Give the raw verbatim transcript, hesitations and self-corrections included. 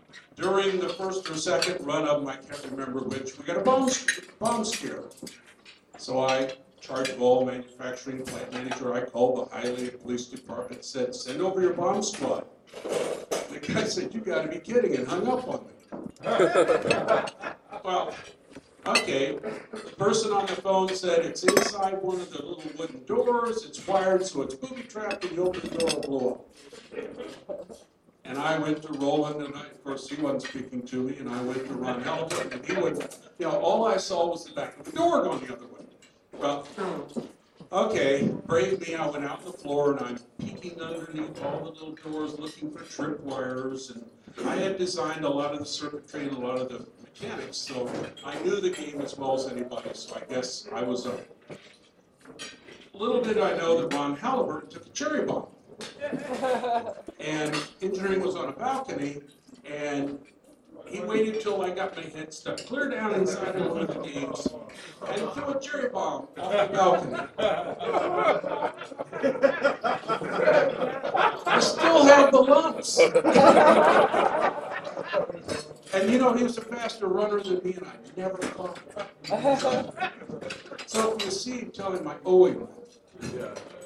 during the first or second run of them, I can't remember which, we got a bomb, bomb scare. So I, charge of all manufacturing plant manager, I called the Hialeah Police Department, said, send over your bomb squad. And the guy said, you gotta be kidding, and hung up on me. Well, okay, the person on the phone said it's inside one of the little wooden doors, it's wired so it's booby-trapped, and you open the door, it'll blow up. And I went to Roland, and I, of course he wasn't speaking to me, and I went to Ron Halliburton, and he would, you know, all I saw was the back of the door going the other way. Well, okay, brave me, I went out on the floor, and I'm peeking underneath all the little doors, looking for trip wires, and I had designed a lot of the circuitry and a lot of the mechanics, so I knew the game as well as anybody, so I guess I was up. Little did I know that Ron Halliburton took a cherry bomb. And engineering was on a balcony, and he waited till I got my head stuck clear down inside of one of the games and threw a cherry bomb off the balcony. I still have the lumps. And you know, he was a faster runner than me, and I never caught him. So if you see him, tell him I owe him.